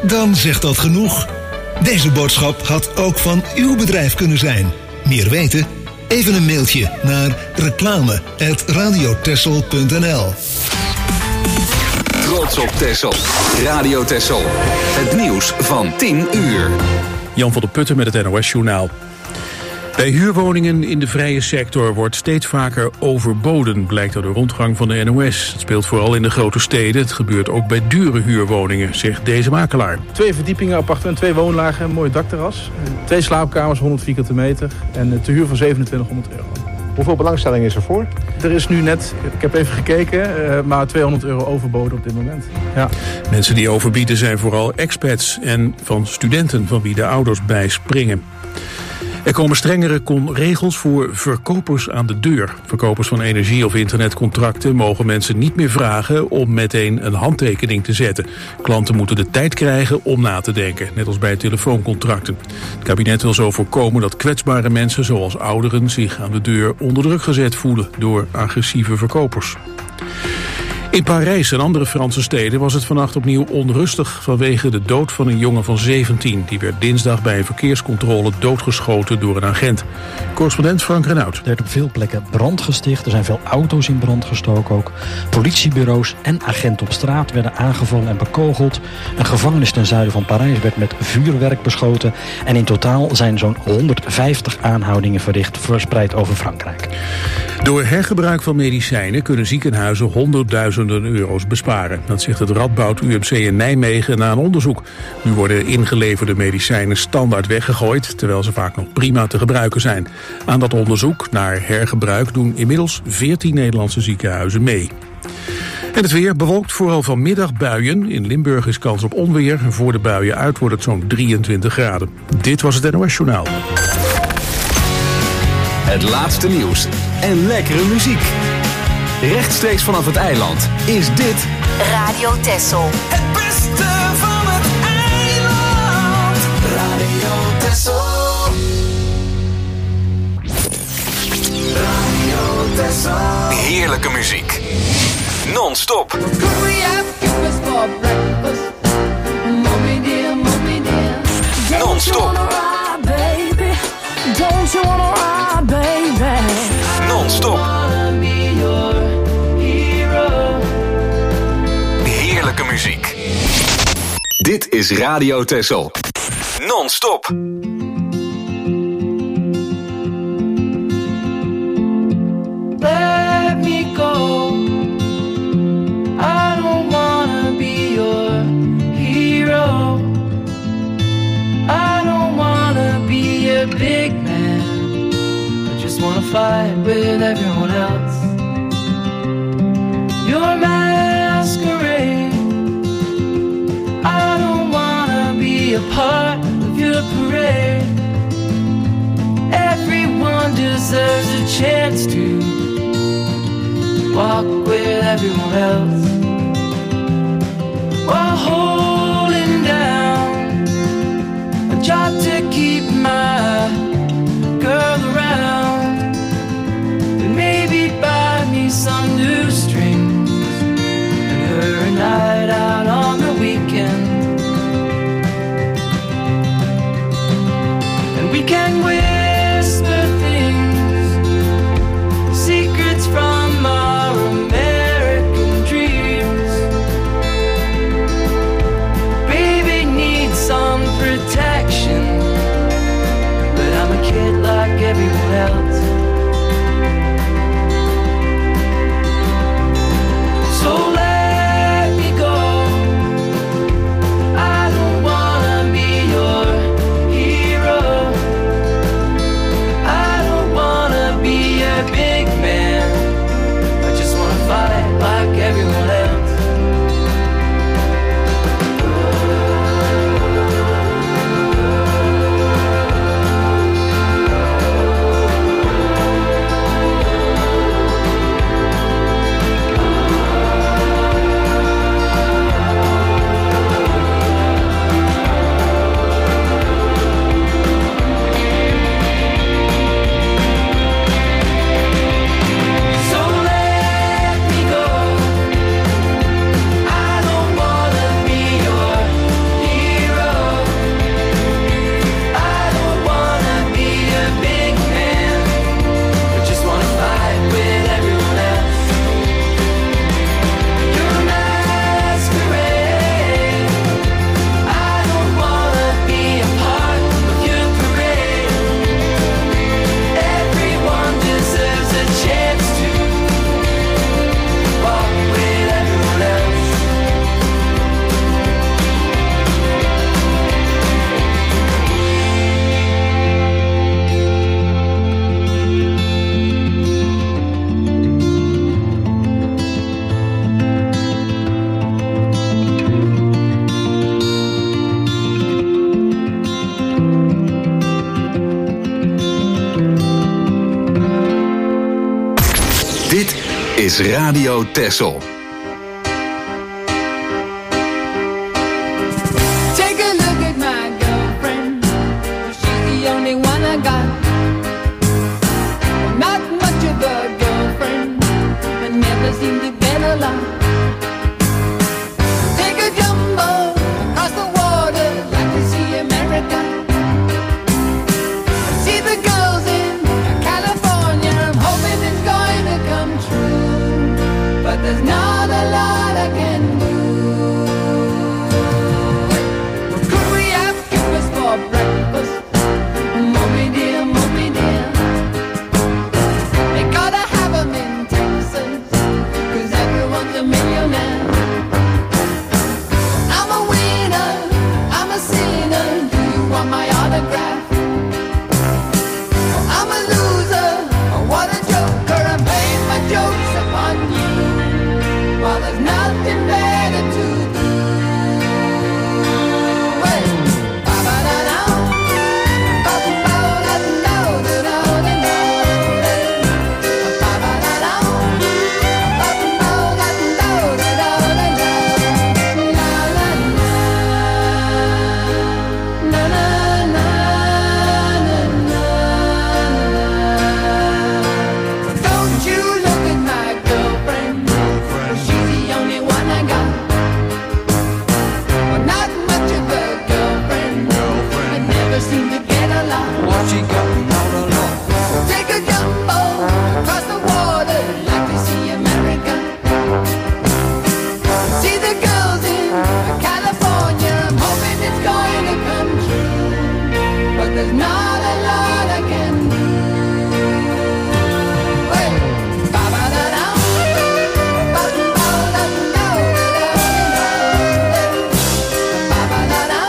Dan zegt dat genoeg. Deze boodschap had ook van uw bedrijf kunnen zijn. Meer weten? Even een mailtje naar reclame@radiotexel.nl. Trots op Texel. Radio Texel. Het nieuws van 10 uur. Jan van der Putten met het NOS-journaal. Bij huurwoningen in de vrije sector wordt steeds vaker overboden, blijkt uit de rondgang van de NOS. Het speelt vooral in de grote steden. Het gebeurt ook bij dure huurwoningen, zegt deze makelaar. 2 verdiepingen, appartement, 2 woonlagen, een mooi dakterras. 2 slaapkamers, 100 vierkante meter en te huur van €2700. Hoeveel belangstelling is er voor? Er is nu net, ik heb even gekeken, maar €200 overboden op dit moment. Ja. Mensen die overbieden zijn vooral expats en van studenten van wie de ouders bijspringen. Er komen strengere regels voor verkopers aan de deur. Verkopers van energie- of internetcontracten mogen mensen niet meer vragen om meteen een handtekening te zetten. Klanten moeten de tijd krijgen om na te denken, net als bij telefooncontracten. Het kabinet wil zo voorkomen dat kwetsbare mensen zoals ouderen zich aan de deur onder druk gezet voelen door agressieve verkopers. In Parijs en andere Franse steden was het vannacht opnieuw onrustig vanwege de dood van een jongen van 17. Die werd dinsdag bij een verkeerscontrole doodgeschoten door een agent. Correspondent Frank Renaud. Er werd op veel plekken brand gesticht. Er zijn veel auto's in brand gestoken ook. Politiebureaus en agenten op straat werden aangevallen en bekogeld. Een gevangenis ten zuiden van Parijs werd met vuurwerk beschoten. En in totaal zijn zo'n 150 aanhoudingen verricht, verspreid over Frankrijk. Door hergebruik van medicijnen kunnen ziekenhuizen honderdduizenden euro's besparen. Dat zegt het Radboud UMC in Nijmegen na een onderzoek. Nu worden ingeleverde medicijnen standaard weggegooid, terwijl ze vaak nog prima te gebruiken zijn. Aan dat onderzoek naar hergebruik doen inmiddels 14 Nederlandse ziekenhuizen mee. En het weer bewolkt, vooral vanmiddag buien. In Limburg is kans op onweer. En voor de buien uit wordt het zo'n 23 graden. Dit was het NOS Journaal. Het laatste nieuws en lekkere muziek. Rechtstreeks vanaf het eiland is dit Radio Texel. Het beste van het eiland. Radio Texel. Radio Texel. heerlijke muziek. Non-stop. Non-stop. Non-stop. Heerlijke muziek. Dit is Radio Texel. Non-stop. Let me go. I don't wanna be your hero. I don't wanna be a big man. I just wanna fight with everyone else. Your masquerade. I don't wanna be a part of your parade. Everyone deserves a chance to walk with everyone else while holding down a job to keep my girl around and maybe buy me some new strings and her a night out on the weekend, and we can whisper things, secrets from our American dreams. Baby needs some protection, but I'm a kid like everyone else. So let me go. I don't wanna be your hero. I don't wanna be a big man. I just wanna fight like everyone else. is Radio Texel. Take a look at my girlfriend. She's the only one I got. Not much of a girlfriend, but never seem to get along. Take a jumbo across the water, like to see America. See the girls in California, I'm hoping it's going to come true, but there's not a lot I can do. Could we have breakfast for breakfast? Mommy dear, mommy dear. They gotta have 'em in Texas, 'cause everyone's a millionaire. I'm a winner, I'm a sinner, do you want my autograph? I'm a loser, what a joker, I'm playing my jokes upon you, while there's nothing better to do. Hey, ba-ba-da-da, ba-ba-da-da-da-da-da-da, ba-ba-da-da, don't you look at my girlfriend, she's the only one I got. Well, not much of a girlfriend, I never seem to get along. Take a jumbo across the water, like to see America. See the girls in California, I'm hoping it's going to come true, but there's not a lot I can do. Hey, ba-ba-da-da, ba-ba-da-da-da-da-da, ba-ba-da-da,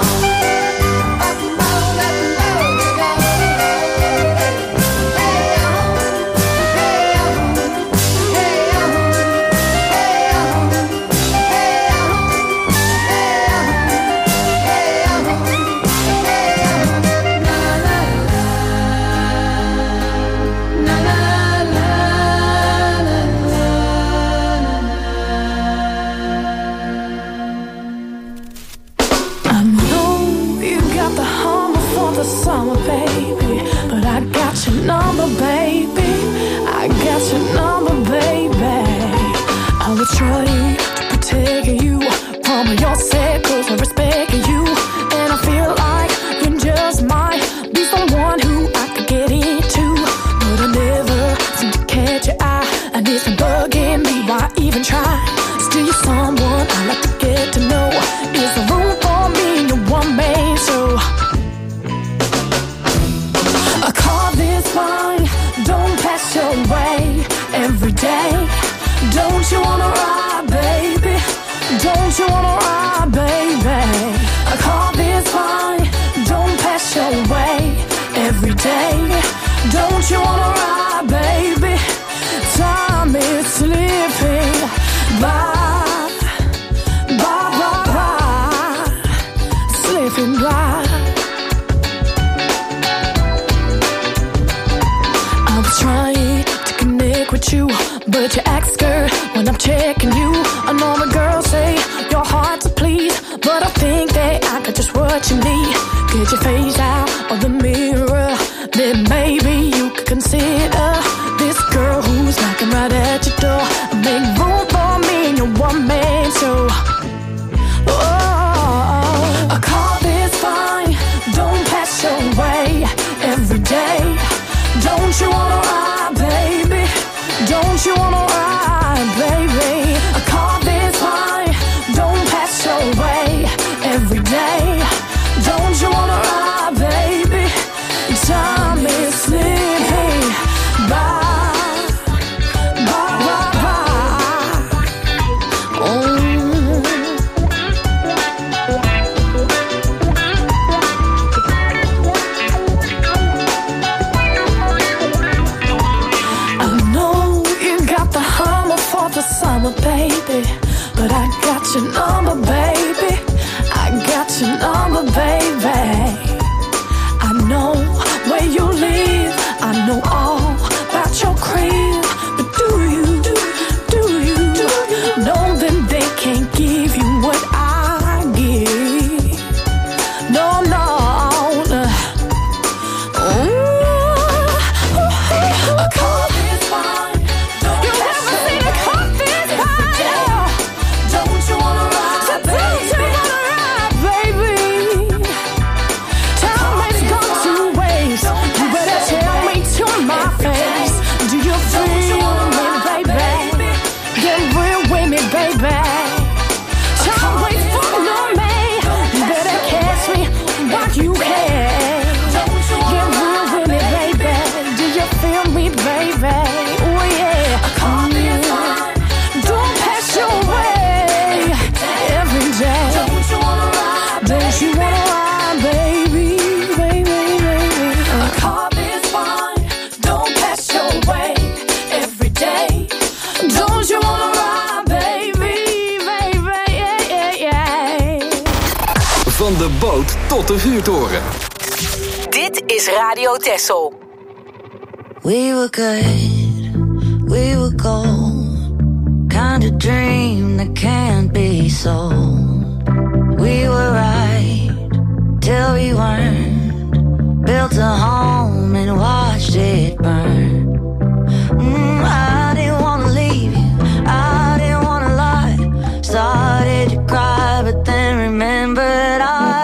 I know you got the humble for the summer, baby, but I got your number, baby. I got your number, baby. I will try to protect you from your circles and respect you, and I feel like you just might be someone who I could get into, but I never seem to catch your eye, and it's been bugging me. Why even try? Still, you're someone I like to get to know. Is there room for me in your one man show? A car this fine, don't pass your way every day. Don't you wanna ride, baby? Don't you wanna ride, baby? A car this fine, don't pass your way every day. Don't you wanna ride, baby? Time is slipping by, slipping by. I was trying to connect with you, but you act scared when I'm checking you. I know the girls say you're hard to please, but I think that I got just what you need. Get your face out of the mirror, then maybe you could consider this girl who's knocking right at your door. Make room for me in your one-man show. Oh, a car this fine, don't pass your way every day. Don't you wanna ride, baby? Don't you wanna ride, baby? A car this fine, don't pass your way every day. Don't you wanna ride, baby? Time is slipping by. Summer, baby, but I got your number, baby. I got your number, baby. I know where you live, I know all about your crib, but do you de boot tot de vuurtoren. Dit is Radio Texel. We were good, we were gold. Kind of dream that can't be sold. We were right till we weren't. Built a home and watched it burn. I didn't want to leave you, I didn't want to lie. Started to cry but then remembered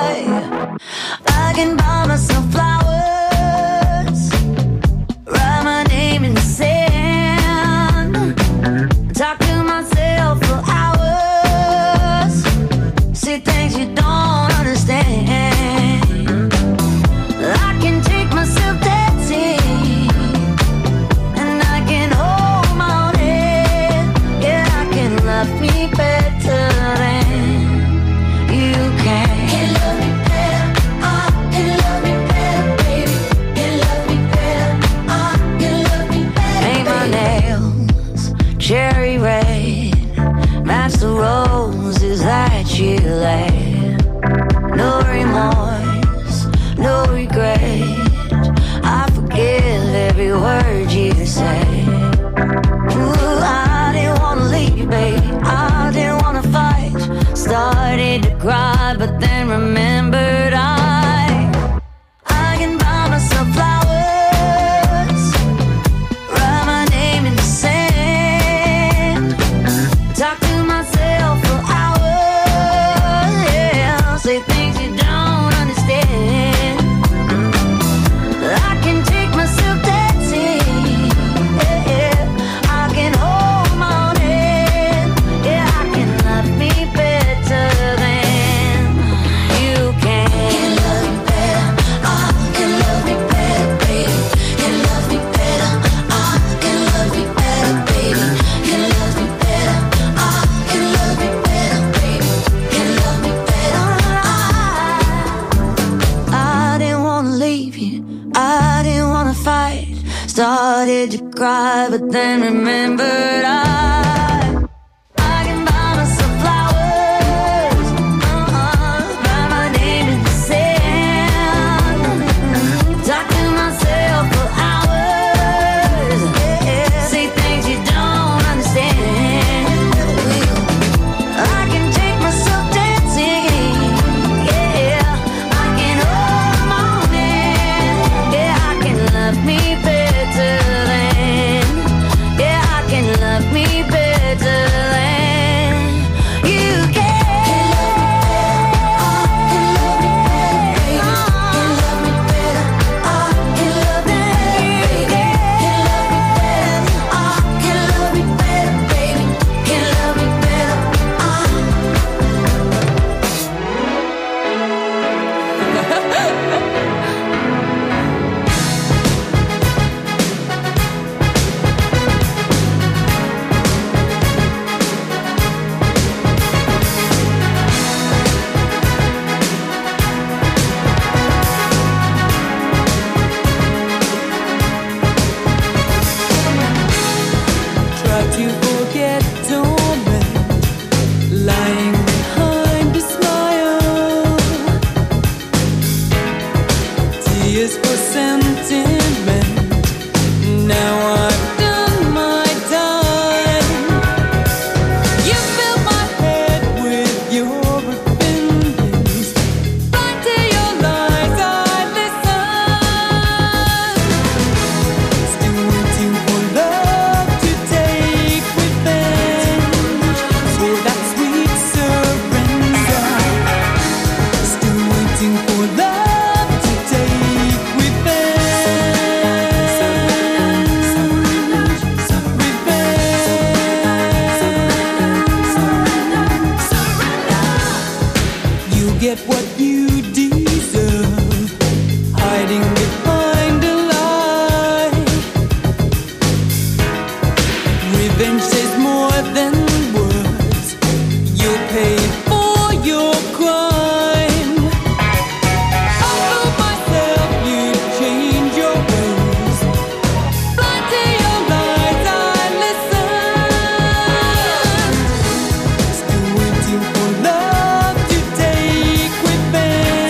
I can buy myself flowers, write my name in the sand, talk to myself for hours, see things you don't understand. I can take myself dancing, and I can hold my own head. Yeah, I can love me better than you can. Can love me better, can love me better, baby. Can love me better, can love me better. Paint my nails cherry red, match the roses that you laid. No remorse, no regret. I forgive every word you say. Ooh, I didn't wanna leave you, baby. I didn't wanna fight. Started to cry, but then remembered I can buy myself flowers, write my name in the sand, talk to myself for hours, yeah, say things you don't understand. I can take myself dancing, yeah, I can hold my own head, yeah, I can love me better than you can. Can love me better, can love me better, baby. Can love me better, can love me better, baby. Can love me better, can love me better, baby. Can love me better. I didn't wanna leave you, I didn't wanna fight. Started to cry, but then remembered I can buy myself flowers, write my name in the sand, talk to myself for hours, yeah, say things you don't understand. I can take myself dancing, yeah, I can hold my own hand, yeah, I can love me better than, yeah, I can love me better than you can. Can love me better, can love me better, can love me better, baby. Can love me better, Try to forget torment, lying behind a smile. Tears for sentiment. Now I've done my time. You fill my head with your opinions. Blind to your lies, I listen. Still waiting for love to take revenge for that sweet surrender. Still waiting for love to take revenge. You get what you deserve, hiding behind a lie. Revenge says more than words. You'll pay for your crime. I told myself you'd change your ways. Blind to your lies, I listen. Still waiting for love to take revenge.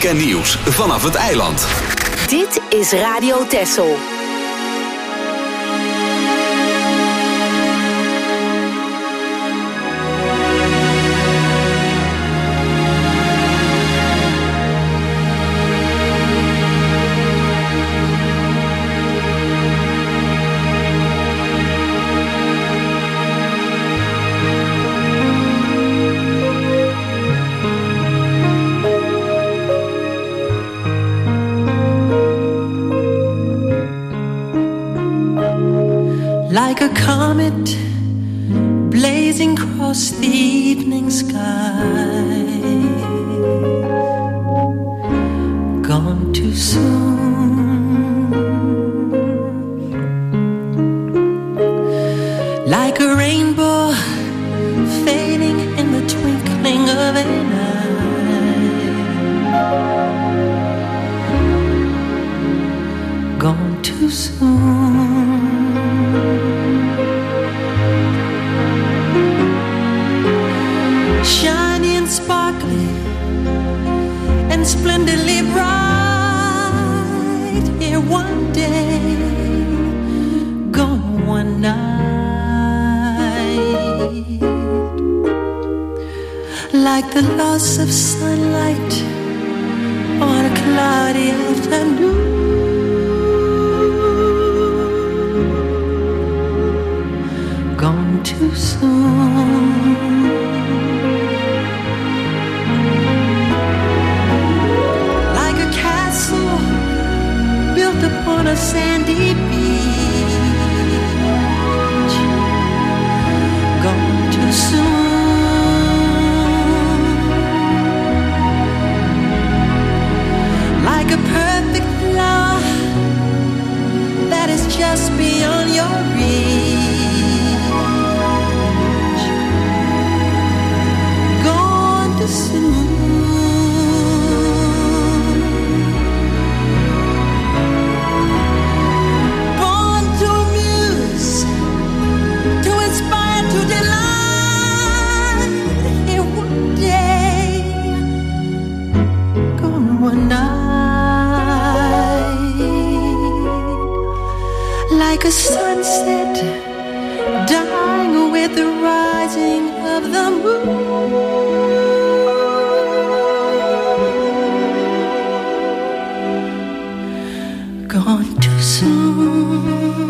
en nieuws vanaf het eiland. Dit is Radio Texel. Like a comet blazing across the evening sky, gone too soon. Like a rainbow fading in the twinkling of an eye, gone too soon. Shiny and sparkly and splendidly bright, here one day, gone one night. Like the loss of sunlight on a cloudy afternoon, gone too soon. Upon a sandy beach, gone too soon. Like a perfect flower that is just beyond your reach, gone too soon. One night, like a sunset dying with the rising of the moon, gone too soon.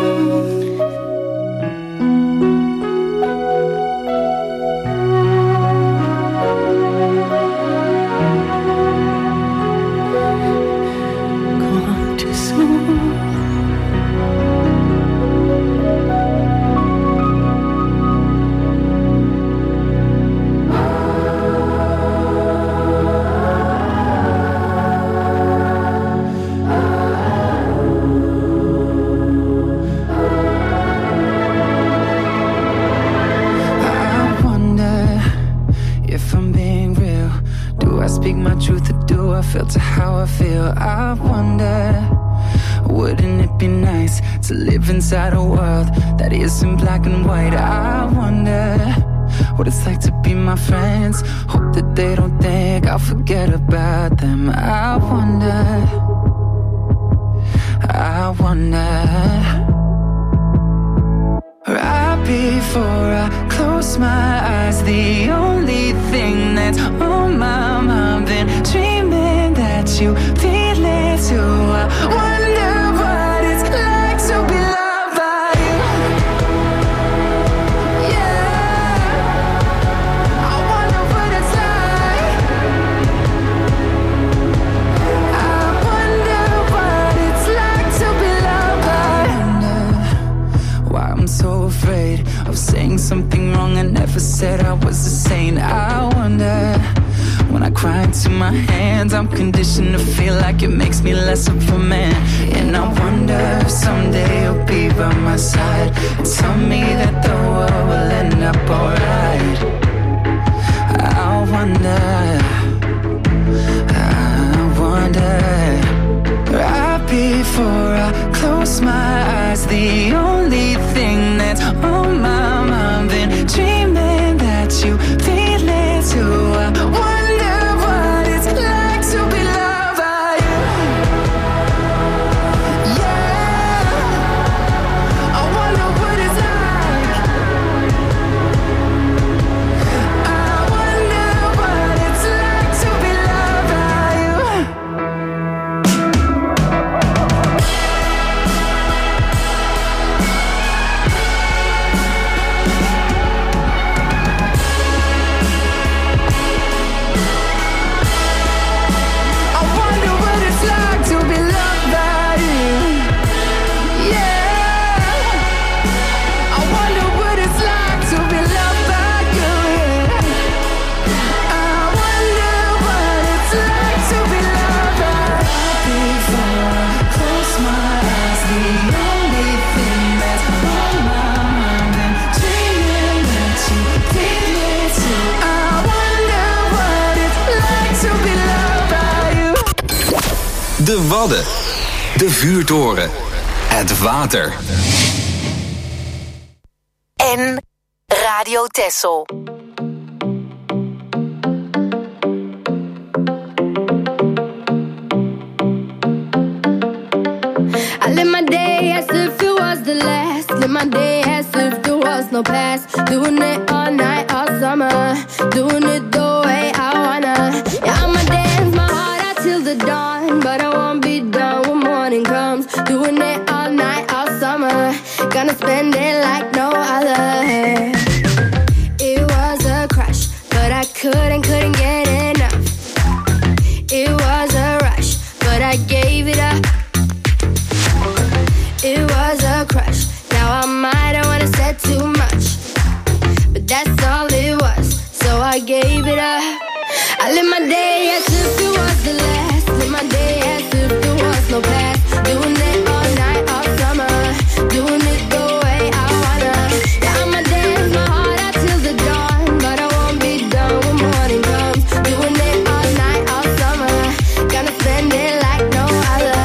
Filter how I feel. I wonder, wouldn't it be nice to live inside a world that isn't black and white? I wonder what it's like to be my friends. Hope that they don't think I'll forget about them. I wonder, right before I close my eyes, the only thing that's on my mind, been dreaming that you feel it too. I wonder what it's like to be loved by you. Yeah, I wonder what it's like. I wonder what it's like to be loved by you. I wonder why I'm so afraid of saying something wrong I never said I was a saint. I wonder, when I cry into my hands, I'm conditioned to feel like it makes me less of a man. And I wonder if someday you'll be by my side and tell me that the world will end up alright. I wonder, right before I close my eyes, the only thing that's on my mind, been dreaming that you feel it too. I wonder what it's like to be loved. De Wadden. De vuurtoren. Het water. En Radio Texel. I live my day as if it was the last. Live my day as if there was no past. Doing it all night, all summer. Doing it the way I wanna. Yeah, I'ma dance my heart out till the dawn. But I won't be done when morning comes. Doing it all night, all summer. Gonna spend it like no other. It was a crush, but I couldn't get enough. It was a rush, but I gave it up. It was a crush. Now I might have wanna said too much, but that's all it was. So I gave it up. I live my day as if it was the last. Live my day as if there was no past. Doing it all night, all summer. Doing it the way I wanna. Yeah, I'ma dance my heart out till the dawn, but I won't be done when morning comes. Doing it all night, all summer. Gonna spend it like no other.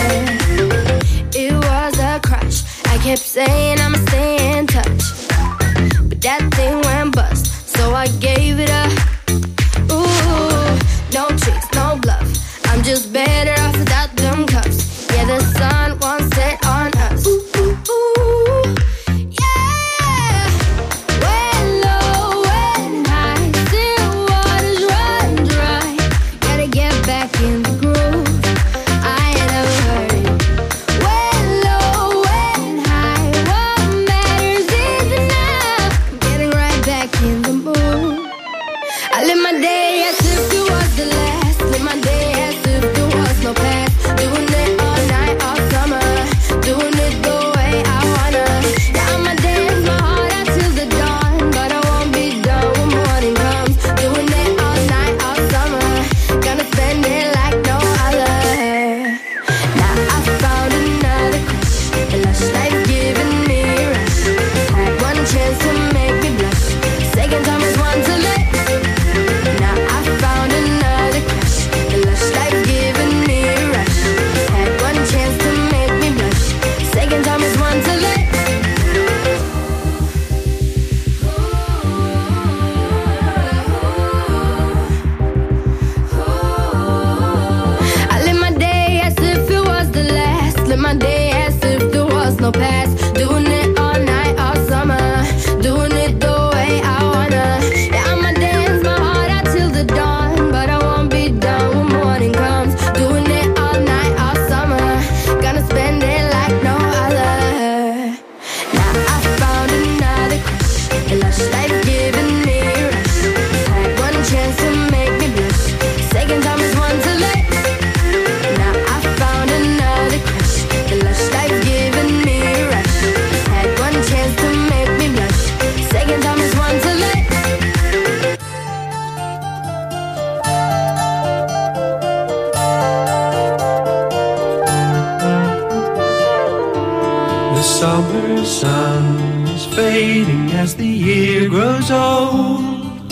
It was a crush. I kept saying I'ma stay in touch, but that thing went bust, so I gave it up. Ooh, no tricks, no bluff. I'm just better off without them cuffs. Yeah, the sun won't set on us. Ooh, ooh, ooh. Yeah. When low, when high, still waters run dry. Gotta get back in the groove. I ain't never heard it. When low, when high, what matters is enough. I'm getting right back in the mood. I live my day as if it was the last. Live my day as if there was no past. Doing it all night, all summer. Doing it the way I wanna. Yeah, I'ma dance my heart out till the dawn, but I won't be done when morning comes. Doing it all night, all summer. Gonna spend it like no other. Now I found another crush. The lush life giving me a rush. Had one chance to make me blush. Second time is one to let. Now I found another crush. The lush life giving me a rush. Had one chance to make me blush. Second time is one to let. I live my day as if it was the last. Live my day as if there was no past. Doing it all night, all summer. Doing it the way I wanna. Yeah, I'ma dance my heart out till the dawn, but I won't be done when morning comes. Doing it all night, all summer. Gonna spend it like no other. Now I found another crush. A lush life giving me a rush. Had one chance to make me blush. Second time is one to let. Now I found another crush. The lush life giving me a rush. Had one chance to make me blush. Second time is one to let. The summer sun is fading as the year grows old,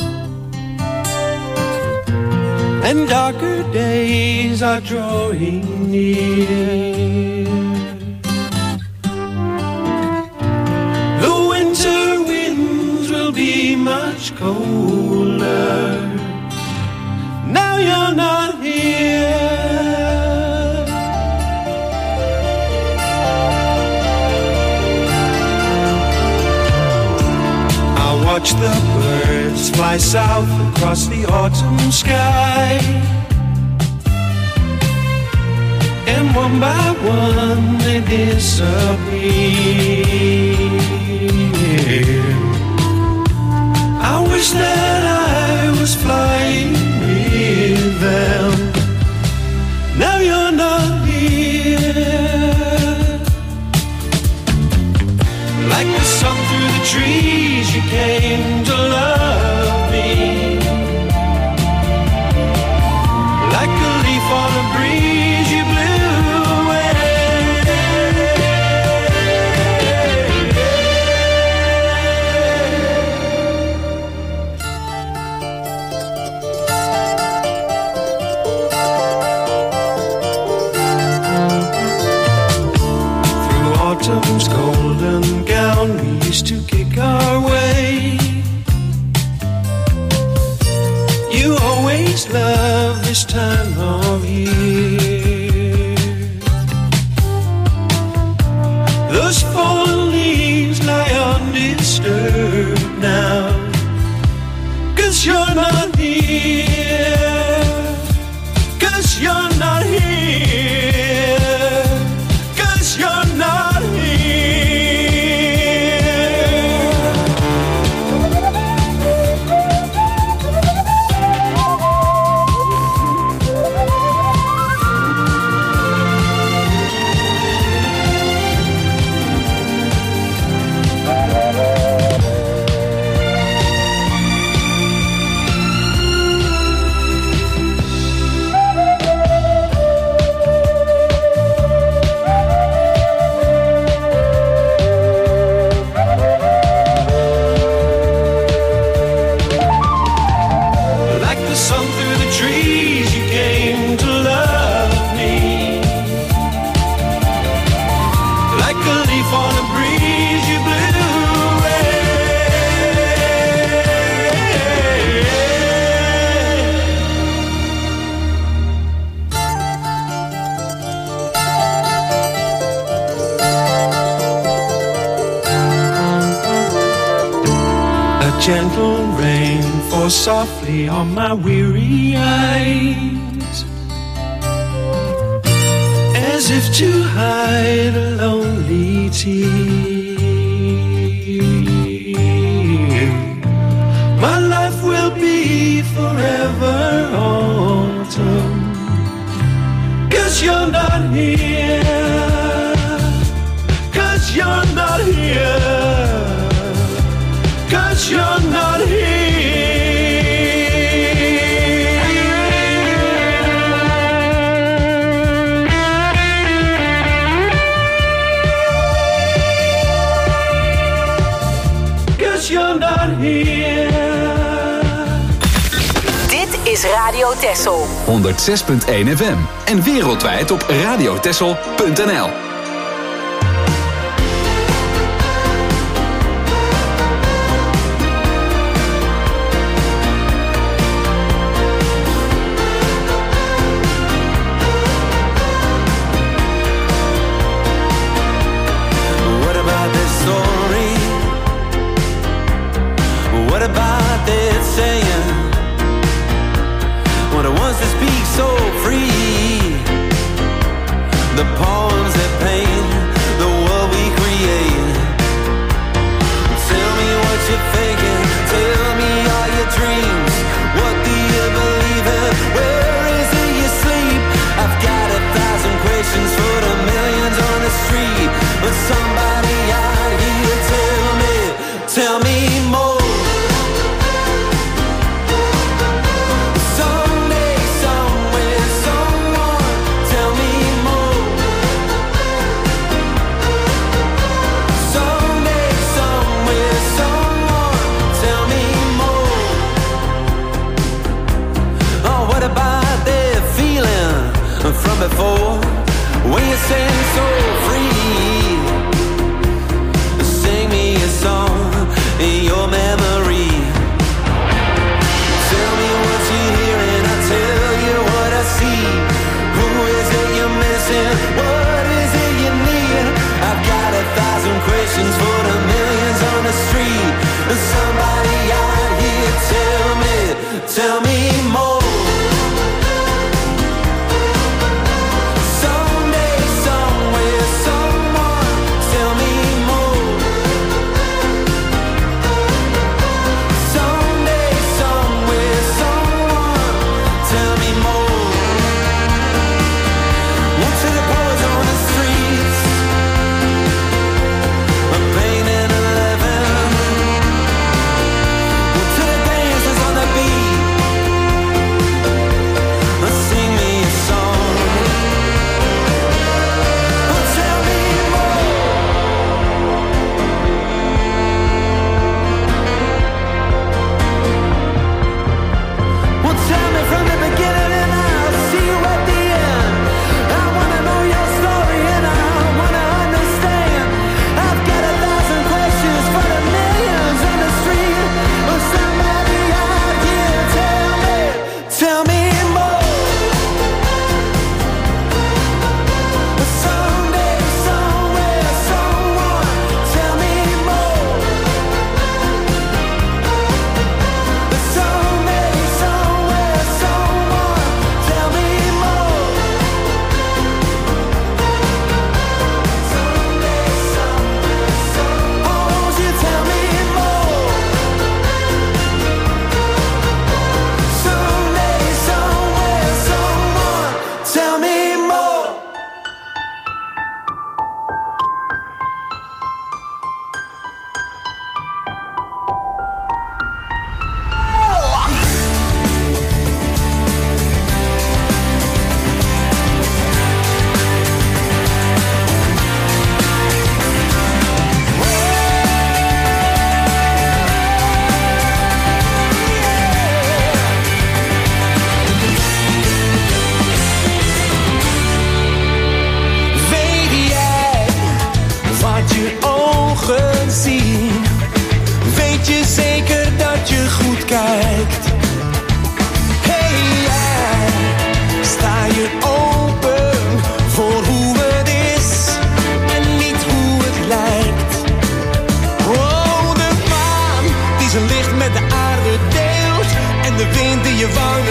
and darker days are drawing near. The winter winds will be much colder. Now you're not here. Watch the birds fly south across the autumn sky, and one by one they disappear. I wish that I was flying with them. Now you're not here. Like the sun through the trees, you came to love me. Like a leaf on a breeze, you blew away. this time of year. Those fallen leaves lie undisturbed now, 'cause you're not here, 'cause you're not here, 'cause you're not here. Gentle rain falls softly on my weary eyes, as if to hide a lonely tear. My life will be forever autumn, 'cause you're not here, 'cause you're not here, 'cause you're not here. 'Cause you're not here. Dit is Radio Texel. 106.1 FM en wereldwijd op radiotexel.nl.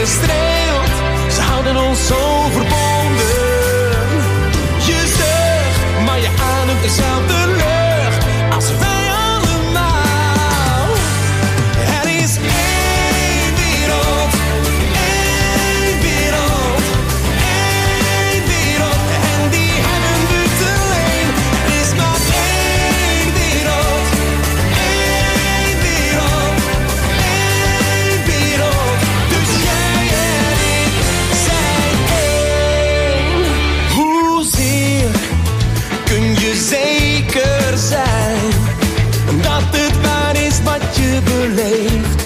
streelt, ze houden ons zo verbonden. Je zucht, maar je ademt dezelfde lucht als wij allemaal. Er is één wereld, één wereld, één wereld. En die hebben we te leen. Er is maar één wereld, één wereld, één wereld. Dus jij en ik zijn één. Hoezeer kun je zeker zijn dat het waar is wat je beleeft?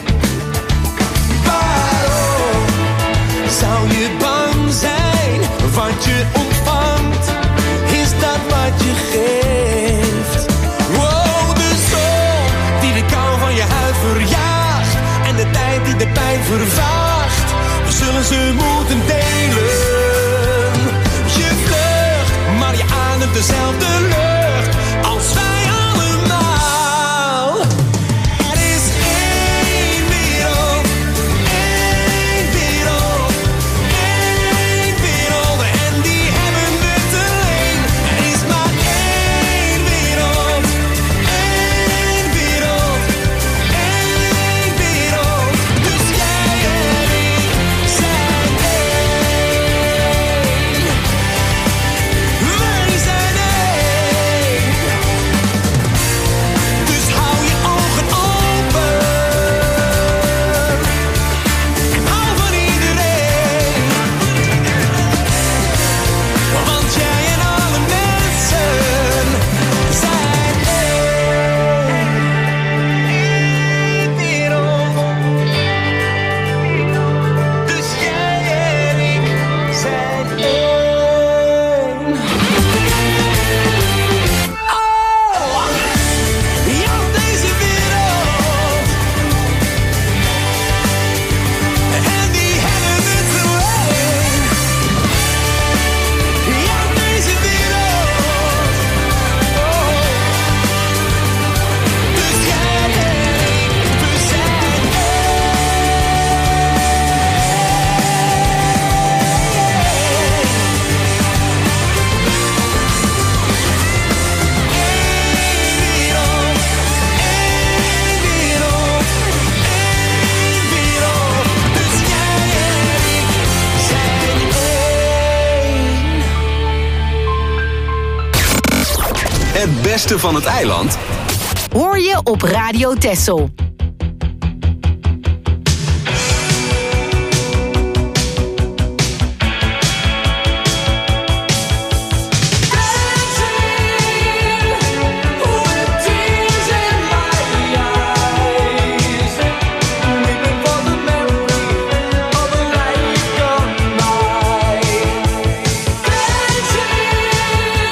Waarom zou je bang zijn? Wat je ontvangt, is dat wat je geeft. Wow, de zon die de kou van je huid verjaagt en de tijd die de pijn vervaagt, we zullen ze moeten delen. Je vlucht, maar je ademt dezelfde lucht als wij allemaal. Er is één wereld, één wereld, één wereld. En die hebben we te leen. Er is maar één wereld, één wereld, één wereld. Dus jij en ik zijn één. Wij zijn één. Dus hou je ogen open en hou van iedereen. Want jij en alle mensen zijn één. Eén wereld. Dus jij en ik zijn één. Oh, ja, deze wereld. En die hebben we te leen. Ja, deze wereld. Oh. Dus jij en ik, we zijn Het beste van het eiland Hoor je op Radio Texel.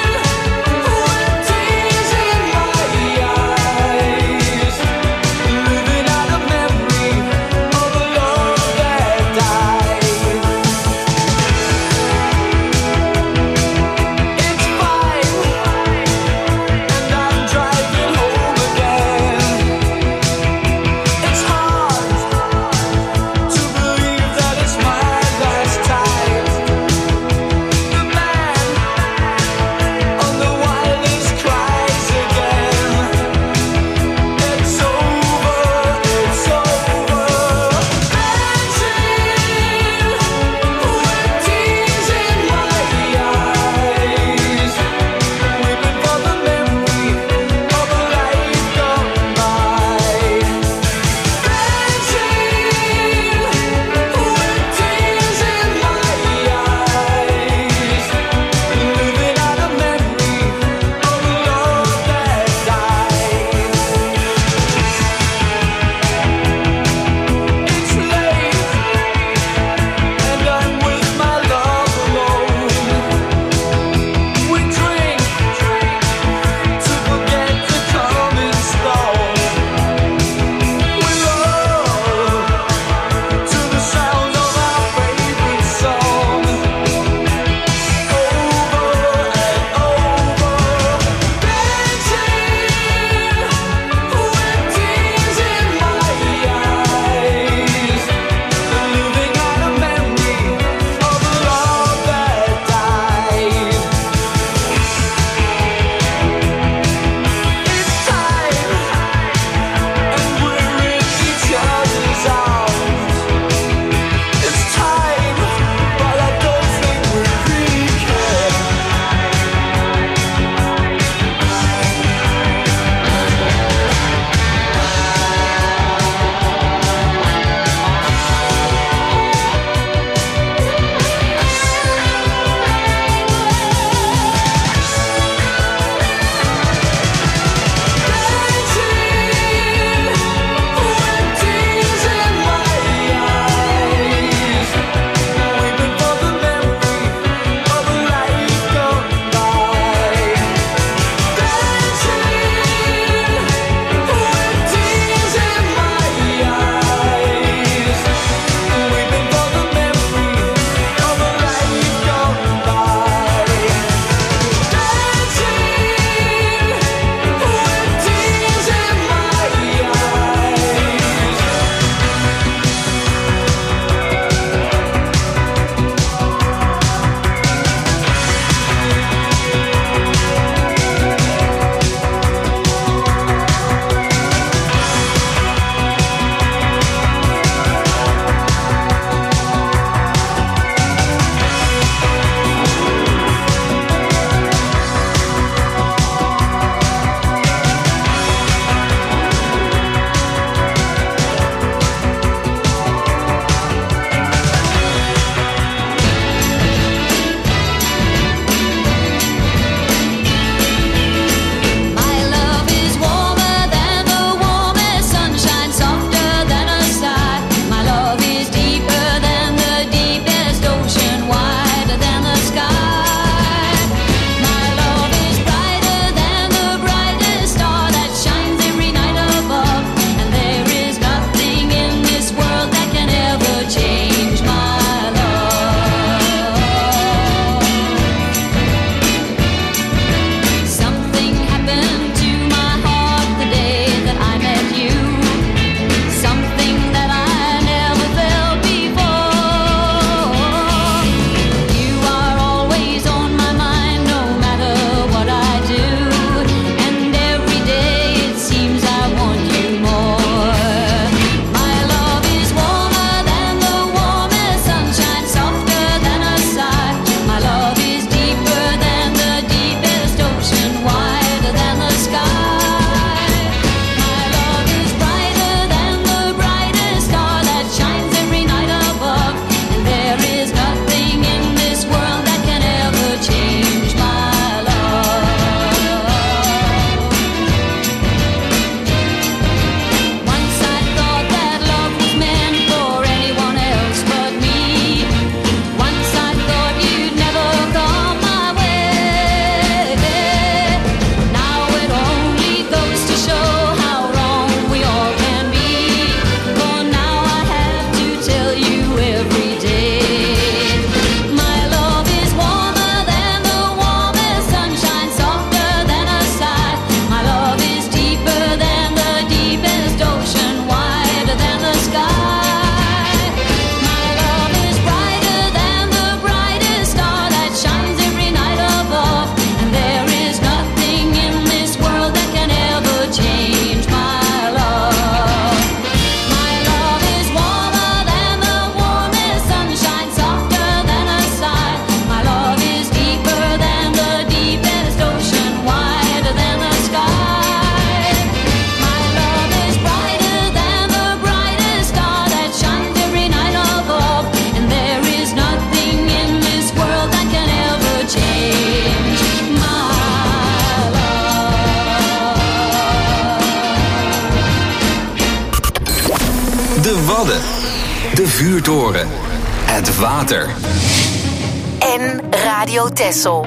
Living De Wadden. De vuurtoren. Het water. En Radio Texel.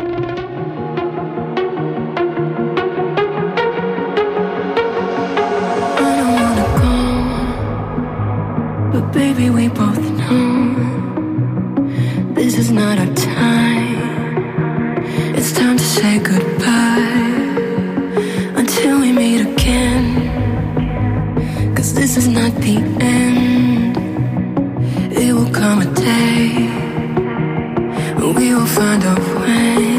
But baby, we both know this is not our time. It's time to say goodbye until we meet again. 'Cause this is not the end. It will come a day when we will find a way.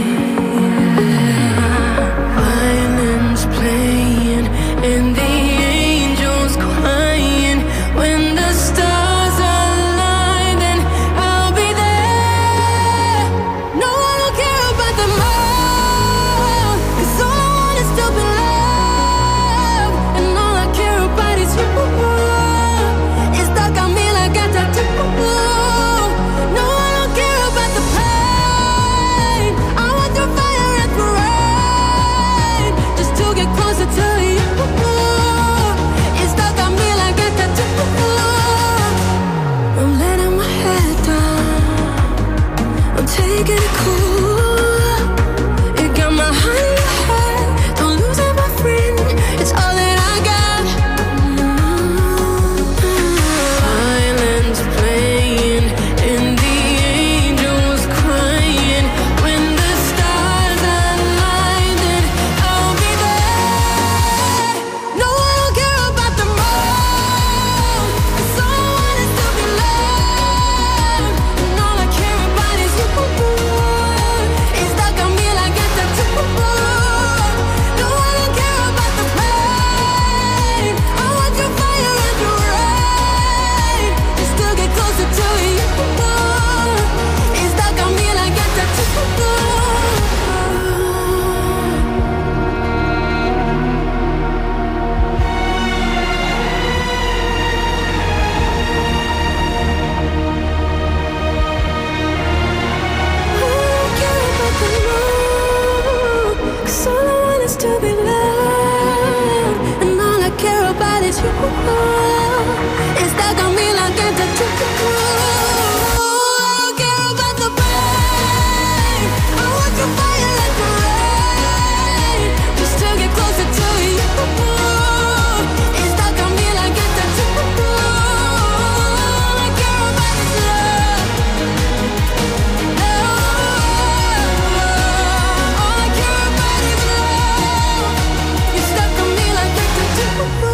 Violins playing and the angels crying. When the stars align, then I'll be there. No, I don't care about the more, 'cause all I want is to be loved. And all I care about is you. It's stuck on me like a tattoo. No, I don't care about the pain. I want the fire and the rain, just to get closer to you. It's stuck on me like a tattoo. I'm letting my head down. I'm taking it cool. You got my heart in your head. Don't lose it, my friend. It's all that I got. Violins playing and the angels crying. When the stars align, then I'll be there. No, I don't care about the more, 'cause all I want is to be loved. And all I care about is you. It's stuck on me like a tattoo. No, I don't care about the pain. I want your fire and your rain, just to get closer to you. It's stuck on me like a tattoo. Cause all I want is to be loved, and all I care about is you. It's stuck on me like a tattoo. I don't care about the pain. I want your fire and the rain, just to get closer to you. It's stuck on me like a tattoo. All I care about is love. All I care about is love. You're stuck on me like a tattoo.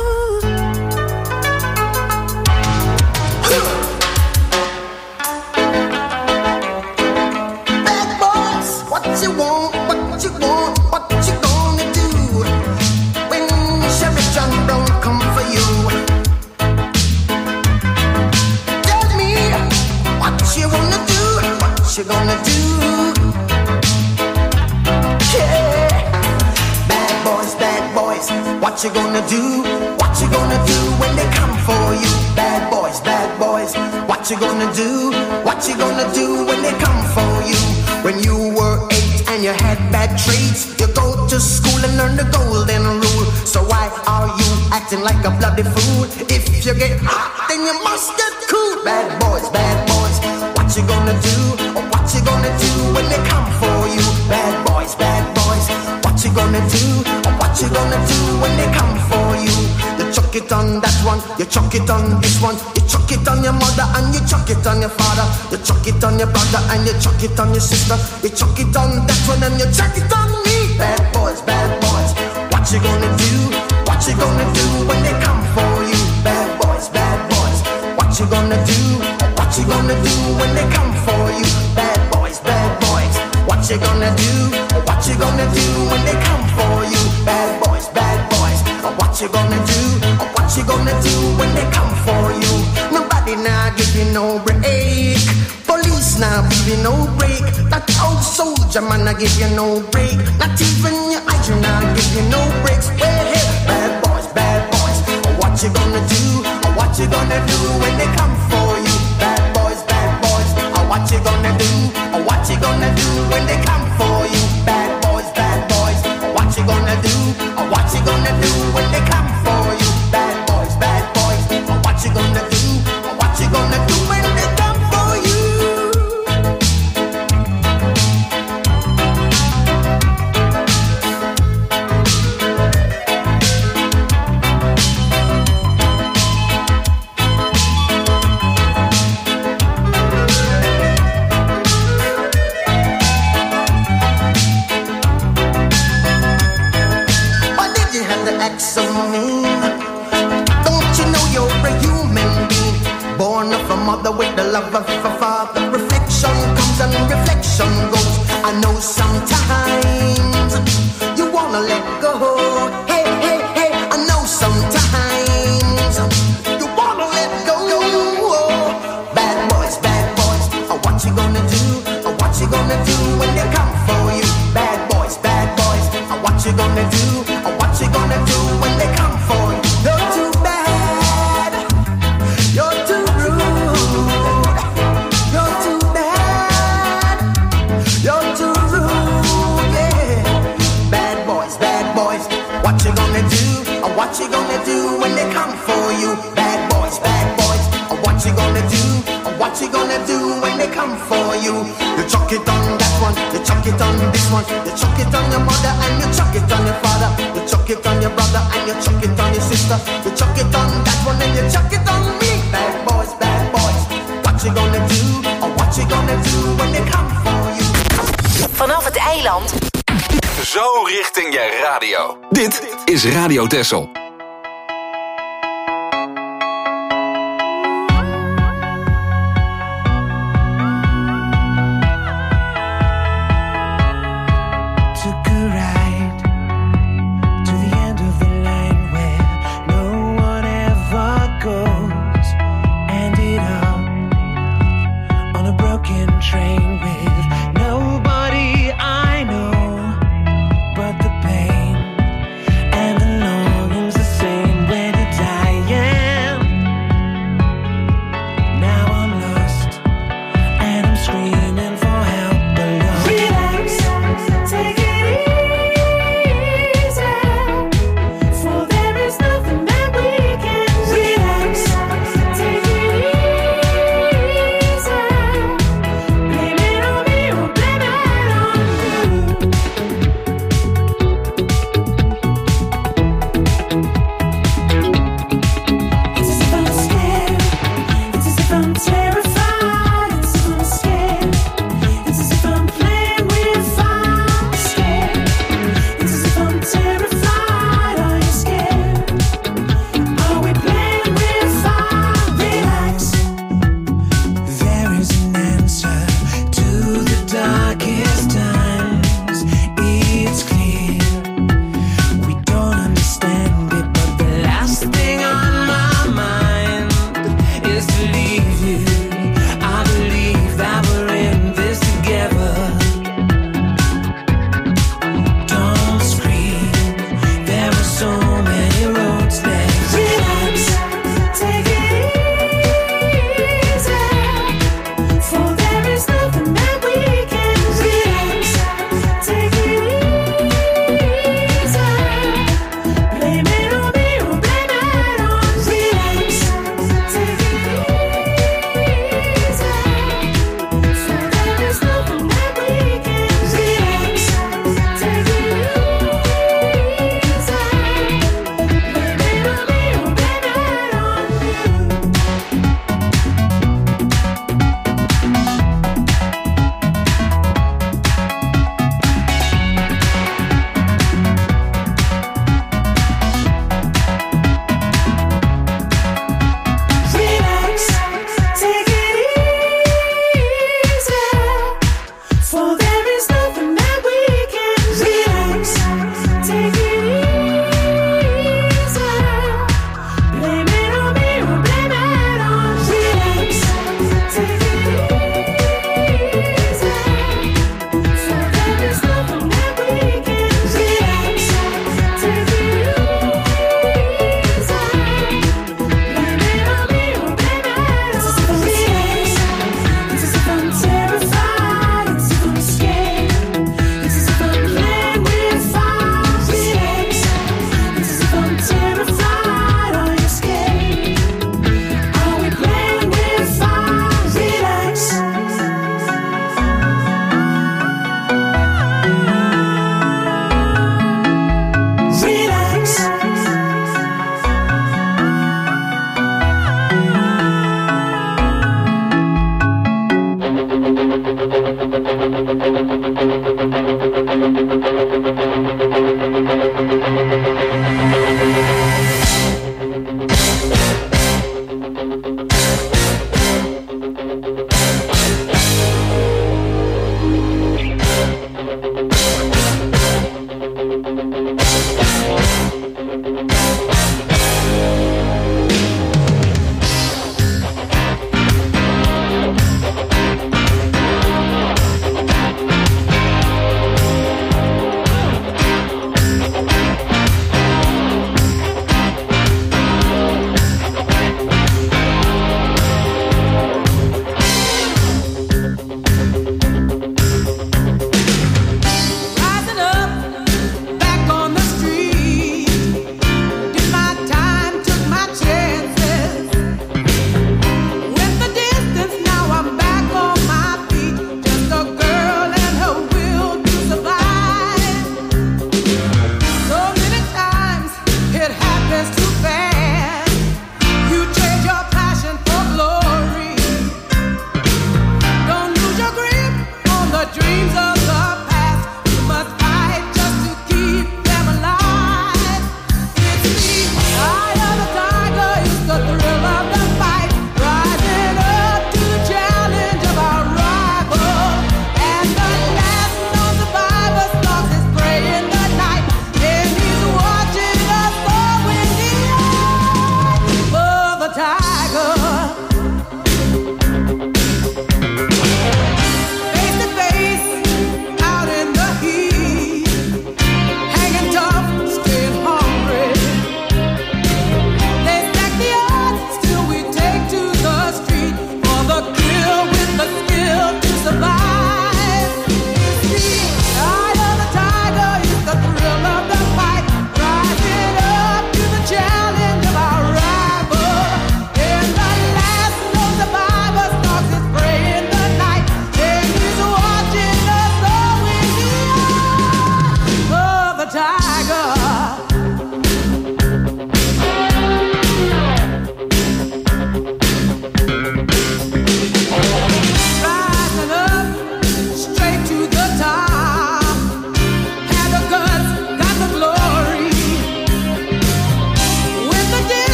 Bad boys, what you want, what you want, what you gonna do when Sheriff John Brown come for you? Tell me what you wanna do, what you gonna do? Yeah, bad boys, what you gonna do? What you gonna do when they come for you? Bad boys, what you gonna do? What you gonna do when they come for you? When you were 8 and you had bad traits, you go to school and learn the golden rule. So why are you acting like a bloody fool? If you get hot, then you must get cool. Bad boys, what you gonna do? Or what you gonna do when they come for you? Bad boys, what you gonna do? Or what you gonna do when they come for you? You chuck it on that one, you chuck it on this one, you chuck it on your mother and you chuck it on your father, you chuck it on your brother and you chuck it on your sister, you chuck it on that one and you chuck it on me. Bad boys, what you gonna do? What you gonna do when they come for you? Bad boys, what you gonna do? What you gonna do when they come for you? Bad boys, what you gonna do? What you gonna do when they come for you? Bad boys, what you gonna do? What you gonna do when they come for you? Nobody now give you no break. Police now give you no break. That old soldier man I give you no break. Not even your eyes now give you no breaks. Well, hey, bad boys, what you gonna do? What you gonna do when they come for you? Bad boys, what you gonna do? What you gonna do when they come for you? Bad boys, what you gonna do? What you gonna do when they come for you? Bad boys, what you gonna mother with the love of a father. Reflection comes and reflection goes. I know sometimes you wanna let go. Hey, hey, hey, I know sometimes you wanna let go. Bad boys, what you gonna do? What you gonna do when they come for you? Bad boys, what you gonna do? What you gonna do when they come for you? You're too bad, you're too rude, you're too bad, you're too rude, yeah. Bad boys, what you gonna do? What you gonna do when they come for you? Bad boys, what you gonna do? What you gonna do when they come for you? You chuck it on that one, you chuck it on this one, you chuck it on your mother and you chuck it on your father, you chuck it on your brother and you chuck it on your sister, you chuck it on that one and you chuck it on me. Bad boys, what you gonna do? What you gonna do when they come for you? Vanaf het eiland. Zo richting je radio. Dit is Radio Texel. But the pain and the longing's the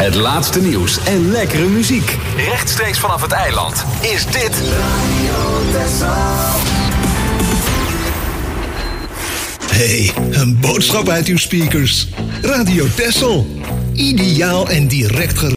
Het laatste nieuws en lekkere muziek. Rechtstreeks vanaf het eiland is dit Hey, een boodschap uit uw speakers. Radio Texel. Ideaal en direct